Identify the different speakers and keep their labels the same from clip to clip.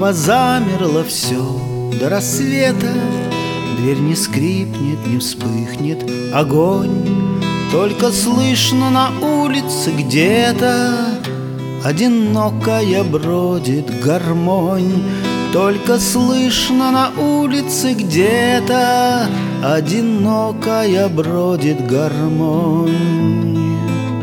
Speaker 1: Снова замерло все до рассвета. Дверь не скрипнет, не вспыхнет огонь. Только слышно на улице где-то одинокая бродит гармонь. Только слышно на улице где-то одинокая бродит гармонь.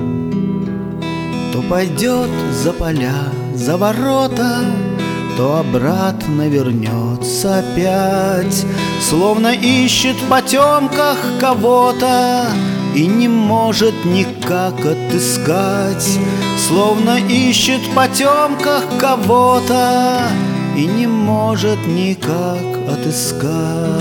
Speaker 1: То пойдет за поля, за ворота, то обратно вернется опять, словно ищет в потемках кого-то и не может никак отыскать. Словно ищет в потемках кого-то и не может никак отыскать.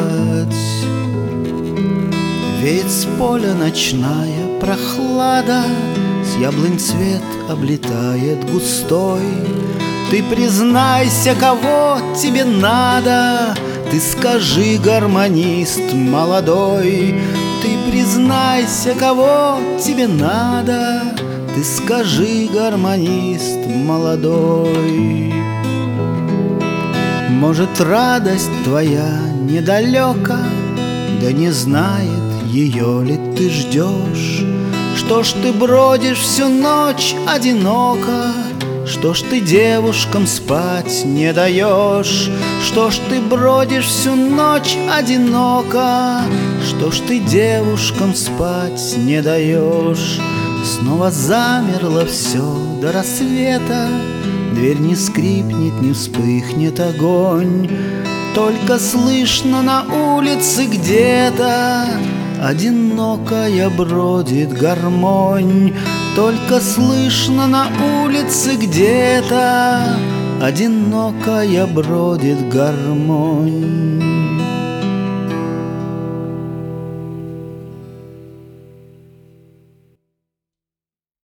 Speaker 1: Веет с поля ночная прохлада, с яблонь цвет облетает густой. Ты признайся, кого тебе надо, ты скажи, гармонист молодой. Ты признайся, кого тебе надо, ты скажи, гармонист молодой. Может, радость твоя недалека, да не знает, ее ли ты ждешь. Что ж ты бродишь всю ночь одиноко, что ж ты девушкам спать не даешь? Что ж ты бродишь всю ночь одиноко, что ж ты девушкам спать не даешь? Снова замерло все до рассвета. Дверь не скрипнет, не вспыхнет огонь. Только слышно на улице где-то одинокая бродит гармонь. Только слышно на улице где-то одинокая бродит гармонь.